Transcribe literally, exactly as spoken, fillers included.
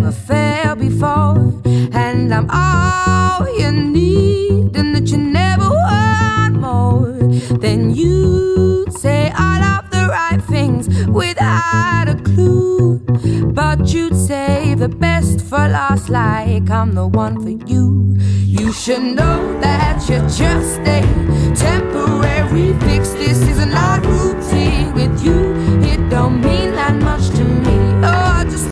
never felt before, and I'm all you need, and that you never want more. Then you'd say all of the right things without a clue, but you'd save the best for last, like I'm the one for you. You should know that you're just a